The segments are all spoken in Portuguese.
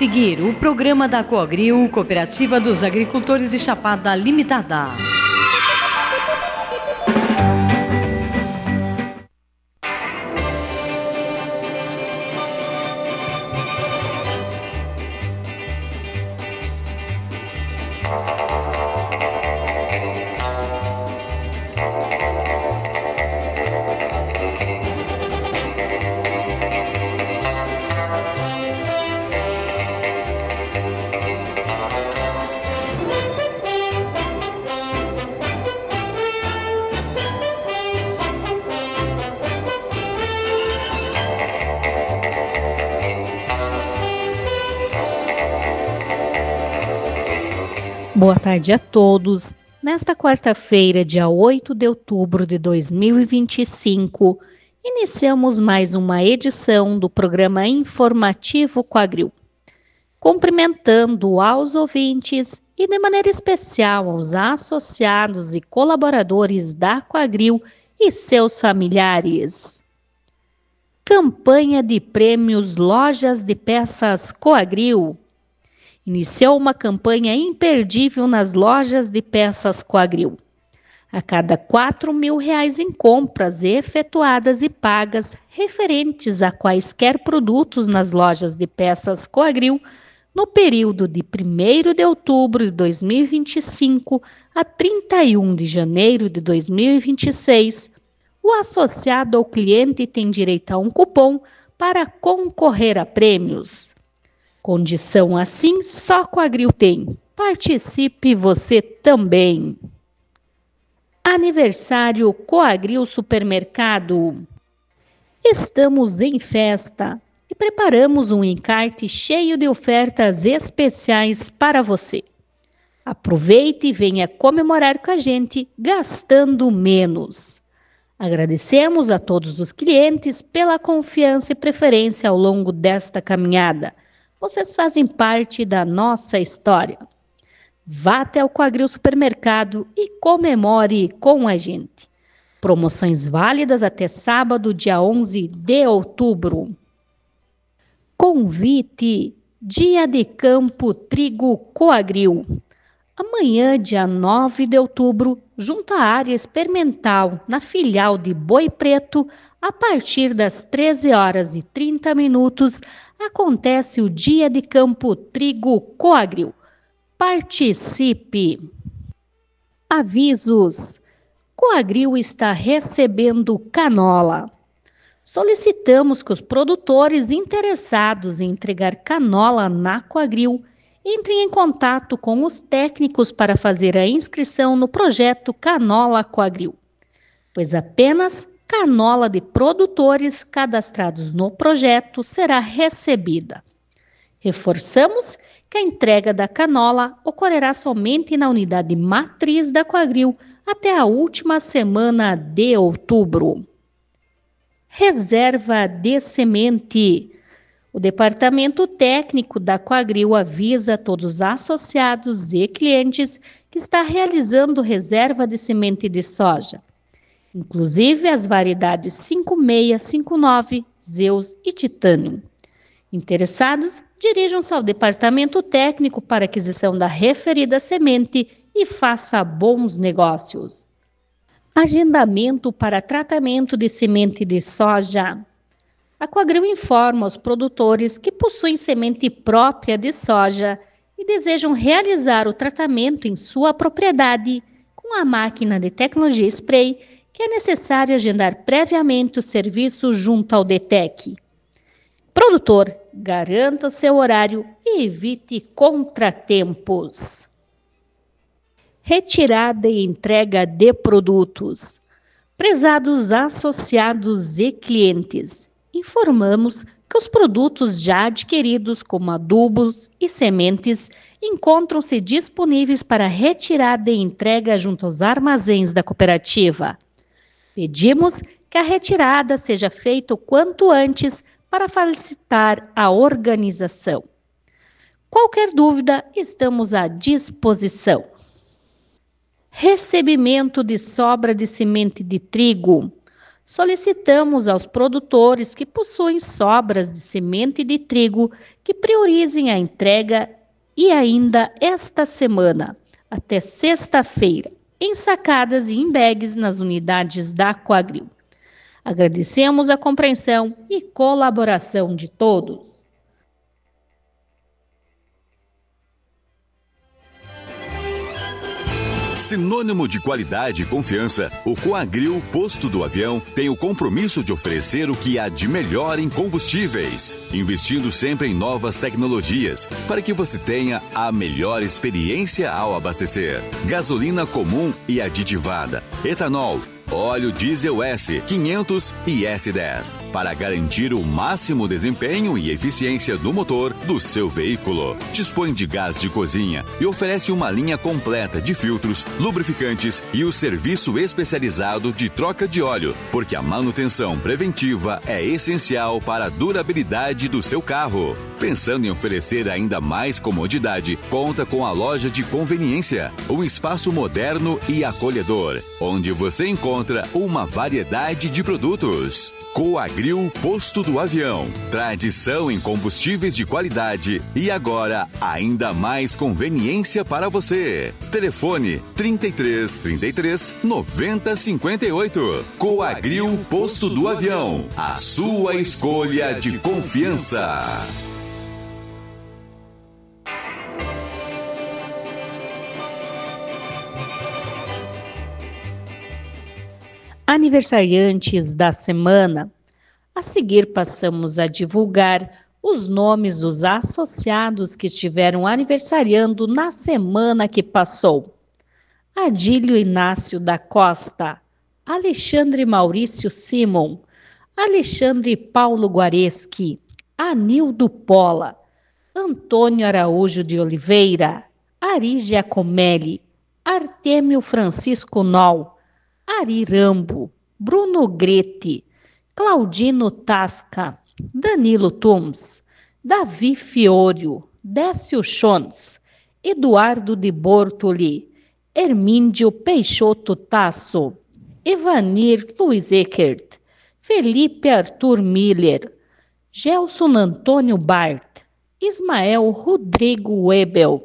seguir o programa da Coagril, Cooperativa dos Agricultores de Chapada Limitada. Boa tarde a todos. Nesta quarta-feira, dia 8 de outubro de 2025, iniciamos mais uma edição do programa informativo Coagril. Cumprimentando aos ouvintes e de maneira especial aos associados e colaboradores da Coagril e seus familiares. Campanha de prêmios Lojas de Peças Coagril. Iniciou uma campanha imperdível nas lojas de peças Coagril. A cada R$4.000 em compras efetuadas e pagas referentes a quaisquer produtos nas lojas de peças Coagril, no período de 1º de outubro de 2025 a 31 de janeiro de 2026, o associado ao cliente tem direito a um cupom para concorrer a prêmios. Condição assim só Coagril tem. Participe você também. Aniversário Coagril Supermercado. Estamos em festa e preparamos um encarte cheio de ofertas especiais para você. Aproveite e venha comemorar com a gente gastando menos. Agradecemos a todos os clientes pela confiança e preferência ao longo desta caminhada. Vocês fazem parte da nossa história. Vá até o Coagril Supermercado e comemore com a gente. Promoções válidas até sábado, dia 11 de outubro. Convite: Dia de Campo Trigo Coagril. Amanhã, dia 9 de outubro, junto à área experimental, na filial de Boi Preto, a partir das 13h30, acontece o Dia de Campo Trigo Coagril. Participe! Avisos: Coagril está recebendo canola. Solicitamos que os produtores interessados em entregar canola na Coagril entrem em contato com os técnicos para fazer a inscrição no projeto Canola Coagril, pois apenas canola de produtores cadastrados no projeto será recebida. Reforçamos que a entrega da canola ocorrerá somente na unidade matriz da Coagril até a última semana de outubro. Reserva de semente. O Departamento Técnico da Coagril avisa a todos os associados e clientes que está realizando reserva de semente de soja, inclusive as variedades 56, 59, Zeus e Titânio. Interessados, dirijam-se ao Departamento Técnico para aquisição da referida semente e faça bons negócios. Agendamento para tratamento de semente de soja. A Coagril informa aos produtores que possuem semente própria de soja e desejam realizar o tratamento em sua propriedade com a máquina de tecnologia spray, que é necessário agendar previamente o serviço junto ao DTEC. Produtor, garanta o seu horário e evite contratempos. Retirada e entrega de produtos. Prezados associados e clientes, informamos que os produtos já adquiridos, como adubos e sementes, encontram-se disponíveis para retirada e entrega junto aos armazéns da cooperativa. Pedimos que a retirada seja feita o quanto antes para facilitar a organização. Qualquer dúvida, estamos à disposição. Recebimento de sobra de semente de trigo. solicitamos aos produtores que possuem sobras de semente de trigo que priorizem a entrega e ainda esta semana, até sexta-feira, ensacadas e em bags nas unidades da Coagriu. Agradecemos a compreensão e colaboração de todos. Sinônimo de qualidade e confiança, o Coagriu Posto do Avião tem o compromisso de oferecer o que há de melhor em combustíveis, investindo sempre em novas tecnologias para que você tenha a melhor experiência ao abastecer. Gasolina comum e aditivada, etanol, óleo diesel S500 e S10, para garantir o máximo desempenho e eficiência do motor do seu veículo. Dispõe de gás de cozinha e oferece uma linha completa de filtros, lubrificantes e o serviço especializado de troca de óleo, porque a manutenção preventiva é essencial para a durabilidade do seu carro. Pensando em oferecer ainda mais comodidade, conta com a loja de conveniência, um espaço moderno e acolhedor, onde você encontra uma variedade de produtos. Coagriu Posto do Avião. Tradição em combustíveis de qualidade e agora ainda mais conveniência para você. Telefone 33 90 58. Coagriu Posto do Avião. A sua escolha de confiança. Aniversariantes da semana. A seguir passamos a divulgar os nomes dos associados que estiveram aniversariando na semana que passou. Adílio Inácio da Costa, Alexandre Maurício Simon, Alexandre Paulo Guareschi, Anildo Pola, Antônio Araújo de Oliveira, Ari Giacomelli, Artêmio Francisco Nol, Ari Rambo, Bruno Gretti, Claudino Tasca, Danilo Tums, Davi Fiorio, Décio Schontz, Eduardo de Bortoli, Hermíndio Peixoto Tasso, Evanir Luiz Eckert, Felipe Arthur Miller, Gelson Antônio Bart, Ismael Rodrigo Webel,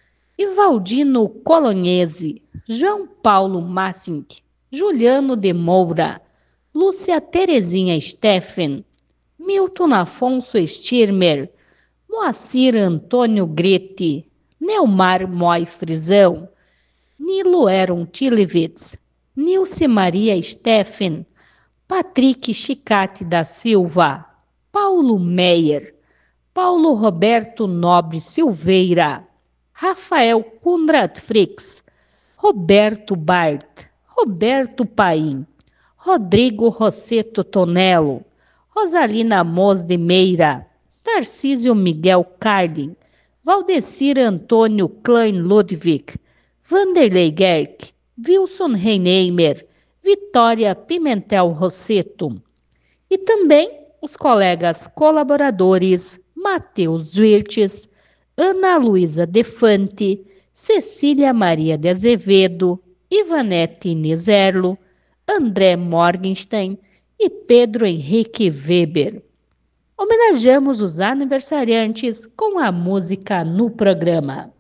Ivaldino Colognese, João Paulo Massink, Juliano de Moura, Lúcia Terezinha Steffen, Milton Afonso Stirmer, Moacir Antônio Gretti, Neumar Moi Frisão, Nilo Eron Tilivitz, Nilce Maria Steffen, Patrick Chicate da Silva, Paulo Meyer, Paulo Roberto Nobre Silveira, Rafael Kunrad Frix, Roberto Bart, Roberto Paim, Rodrigo Rosseto Tonello, Rosalina Mos de Meira, Tarcísio Miguel Cardin, Valdecir Antônio Klein Ludwig, Vanderlei Gerck, Wilson Reinheimer, Vitória Pimentel Rosseto. E também os colegas colaboradores Matheus Wirtes, Ana Luísa Defante, Cecília Maria de Azevedo, Ivanete Nizerlo, André Morgenstein e Pedro Henrique Weber. Homenageamos os aniversariantes com a música no programa.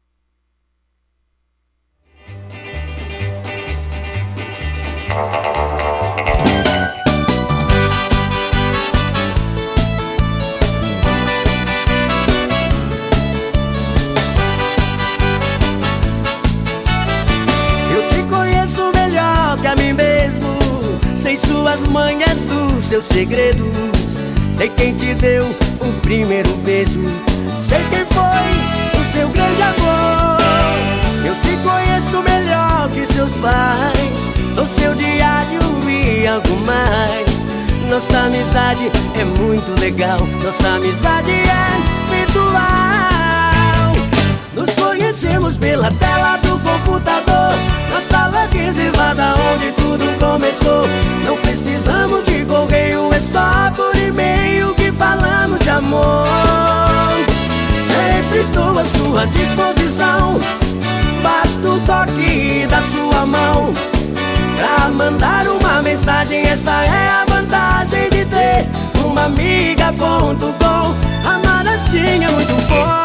A mim mesmo, sei suas manhas, os seus segredos, sei quem te deu o primeiro beijo, sei quem foi o seu grande amor. Eu te conheço melhor que seus pais, sou seu diário e algo mais. Nossa amizade é muito legal, nossa amizade é virtual. Nos conhecemos pela tela do computador, na sala reservada onde tudo começou. Não precisamos de correio, é só por e-mail que falamos de amor. Sempre estou à sua disposição, basta o toque da sua mão pra mandar uma mensagem mensagem, essa é a vantagem de ter uma amiga.com. Amar assim é muito bom.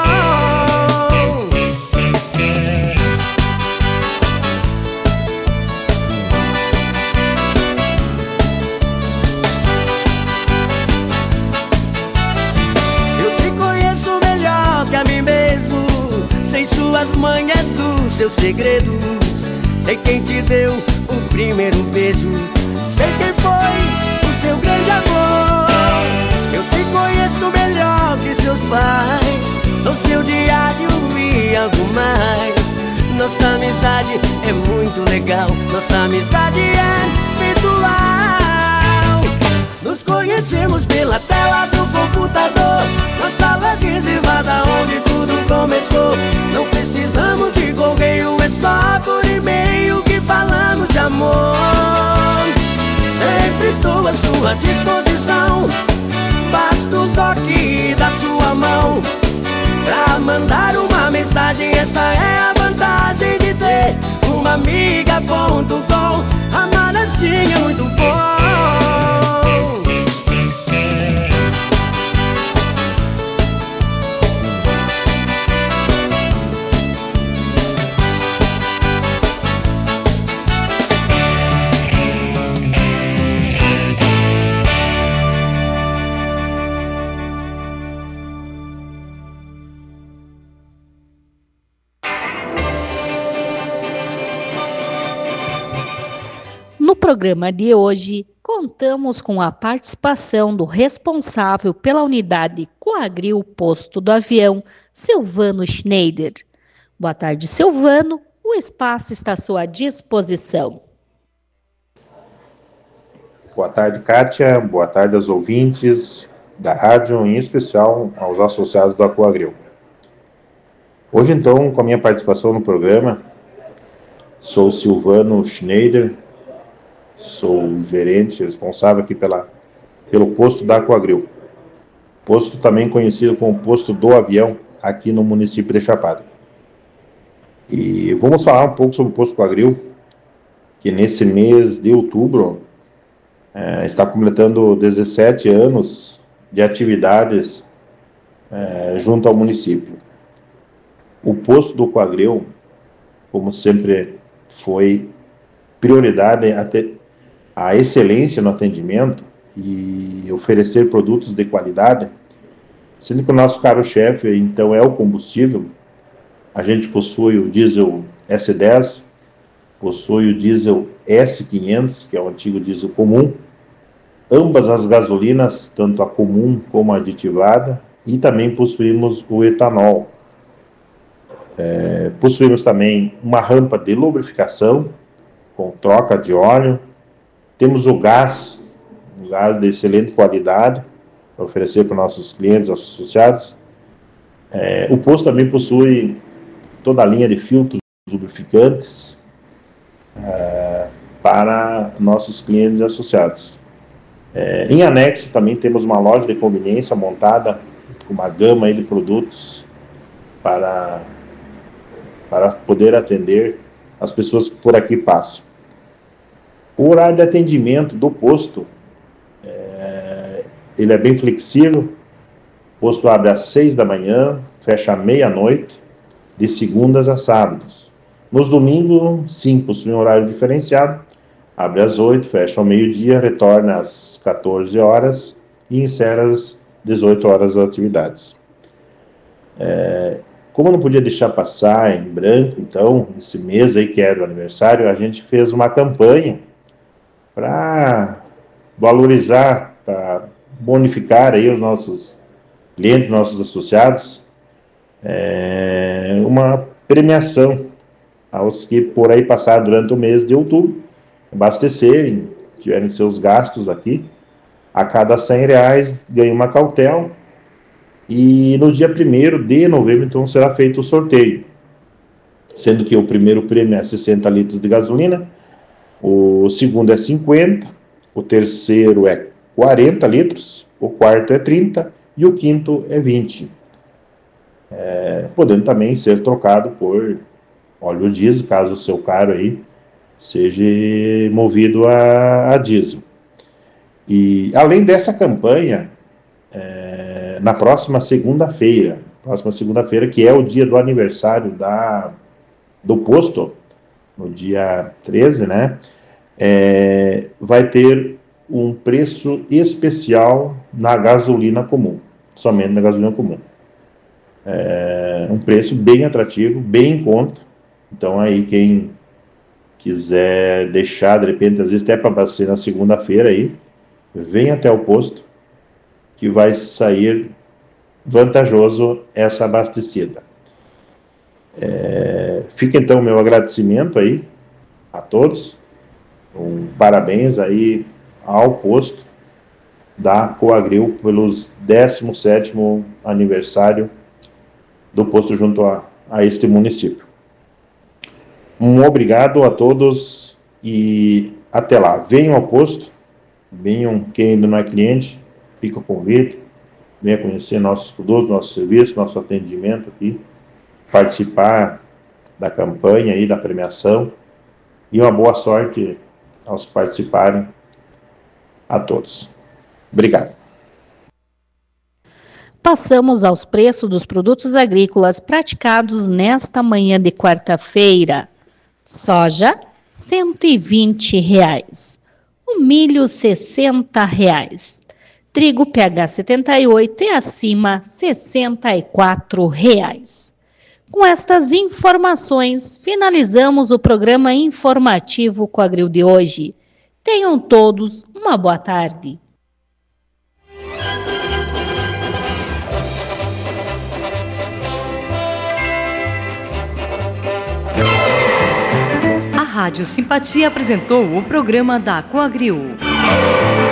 Eu te conheço melhor que a mim mesmo. Sei suas manhas, os seus segredos. Sei quem te deu o primeiro beijo. Sei quem foi o seu grande amor. Eu te conheço melhor que seus pais. Sou seu diário e algo mais. Nossa amizade é muito legal. Nossa amizade é virtual. Nos conhecemos pela tela do computador. Na sala reservada onde tudo começou. Não precisamos de correio, é só por e-mail que falamos de amor. Sempre estou à sua disposição. Basta o toque da sua mão pra mandar uma mensagem. Essa é a vantagem de ter uma amiga.com. Amar assim é muito bom. No programa de hoje, contamos com a participação do responsável pela unidade Coagril Posto do Avião, Silvano Schneider. Boa tarde, Silvano. O espaço está à sua disposição. Boa tarde, Kátia. Boa tarde aos ouvintes da rádio, em especial aos associados da Coagril. Hoje, então, com a minha participação no programa, sou Silvano Schneider. Sou gerente responsável aqui pelo posto da Coagril. Posto também conhecido como posto do avião, aqui no município de Chapada. E vamos falar um pouco sobre o posto Coagril, que nesse mês de outubro está completando 17 anos de atividades junto ao município. O posto do Coagril, como sempre foi prioridade até a excelência no atendimento e oferecer produtos de qualidade, sendo que o nosso carro-chefe, então, é o combustível. A gente possui o diesel S10, possui o diesel S500, que é o antigo diesel comum, ambas as gasolinas, tanto a comum como a aditivada, e também possuímos o etanol. Possuímos também uma rampa de lubrificação, com troca de óleo. Temos o gás de excelente qualidade, para oferecer para os nossos clientes, aos associados. O posto também possui toda a linha de filtros lubrificantes para nossos clientes e associados. Em anexo também temos uma loja de conveniência montada com uma gama aí de produtos para poder atender as pessoas que por aqui passam. O horário de atendimento do posto, ele é bem flexível. O posto abre às 6 da manhã, fecha à meia-noite, de segundas a sábados. Nos domingos, sim, possui um horário diferenciado. Abre às 8, fecha ao meio-dia, retorna às 14 horas e encerra às 18 horas as atividades. Como eu não podia deixar passar em branco, então, esse mês aí que era o aniversário, a gente fez uma campanha para valorizar, para bonificar aí os nossos clientes, nossos associados, uma premiação aos que por aí passaram durante o mês de outubro, abastecerem, tiverem seus gastos aqui. A cada R$100 ganha uma cautela. E no dia 1º de novembro, então, será feito o sorteio, sendo que o primeiro prêmio é 60 litros de gasolina, o segundo é 50, o terceiro é 40 litros, o quarto é 30 e o quinto é 20. Podendo também ser trocado por óleo diesel, caso o seu carro aí seja movido a diesel. E além dessa campanha, na próxima segunda-feira, que é o dia do aniversário do posto, no dia 13, né, vai ter um preço especial na gasolina comum, somente na gasolina comum. Um preço bem atrativo, bem em conta. Então aí quem quiser deixar, de repente, às vezes até para abastecer na segunda-feira aí, vem até o posto, que vai sair vantajoso essa abastecida. Fica então o meu agradecimento aí a todos, parabéns aí ao posto da Coagril pelos 17º aniversário do posto junto a este município. Um obrigado a todos e até lá. Venham ao posto, quem ainda não é cliente, fica o convite, venha conhecer nossos produtos, nosso serviço, nosso atendimento aqui, participar da campanha aí, da premiação, e uma boa sorte aos que participarem, a todos. Obrigado. Passamos aos preços dos produtos agrícolas praticados nesta manhã de quarta-feira. Soja, R$ 120. O milho, R$ 60. Trigo PH 78 e acima, R$ 64. Com estas informações, finalizamos o programa informativo Coagril de hoje. Tenham todos uma boa tarde. A Rádio Simpatia apresentou o programa da Coagril.